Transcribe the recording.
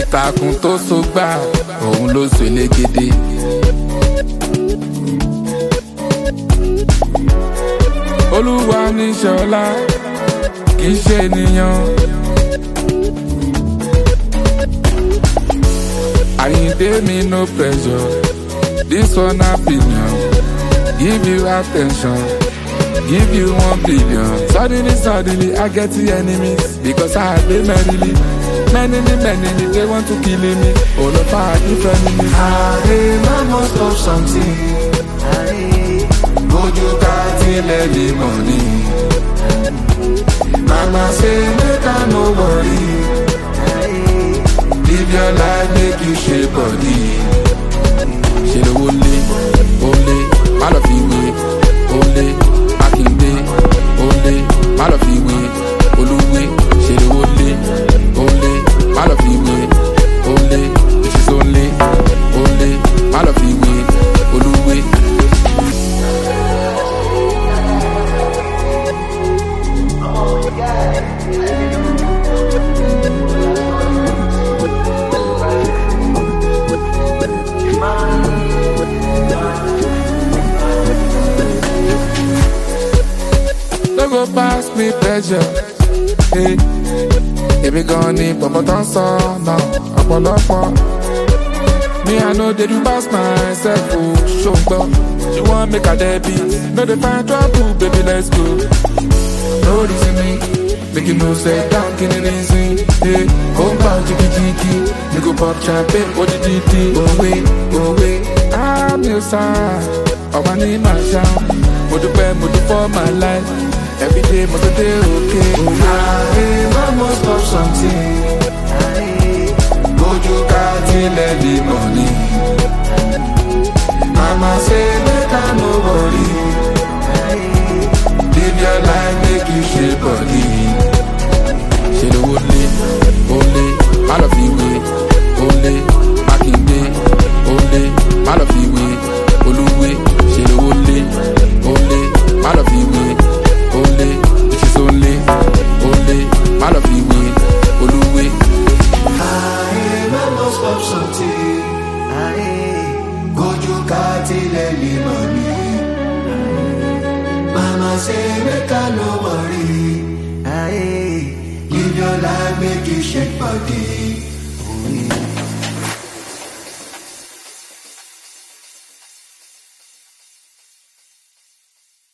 takun tó sógbà òun ló so elégédé. Olúwa ní ṣọlá kì í ṣe ènìyàn. Àyìndé mi no pressure, this one opinion, give you attention, give you 1 billion. Suddenly I get the enemies because I dey merrily. Many, they want to kill me. All of our different enemies. Man must stop something. Go you got early money. Mama say make I no worry. Live your life, make you shape body. She the only, all of you way, only, Akinde, only, all of you way, Oluwe. She the only, all of you way, only, this is only, all of you way, Oluwe. Don't go pass me pressure. Hey, èmi gan ni pọ̀pọ̀ tán sọ náà ọ̀pọ̀lọpọ̀. Me I know they do pass myself o ṣùgbọ́n you wan make I debit. No dey find trouble baby let's go. No reason me make you no set down kí ni reason. Hey, ó ń bá jìgìjìgì you go pop champagne ó dídí òwe. Mi ò sá ọ̀pá ní màá ṣáà. Mo dúpẹ́ for my life. Every day must stay okay. Man must stop something. Go you got early money. Mama say make I no worry. Live your life, make you shape body. She the only, all of you way, only, Akinde, only, all of you way, Oluwe. She the only, all of you way, only, this is only, all of you way, Oluwe. Man must stop something. Go you got early money. Mama say make I no worry. Live your life, make you shake body.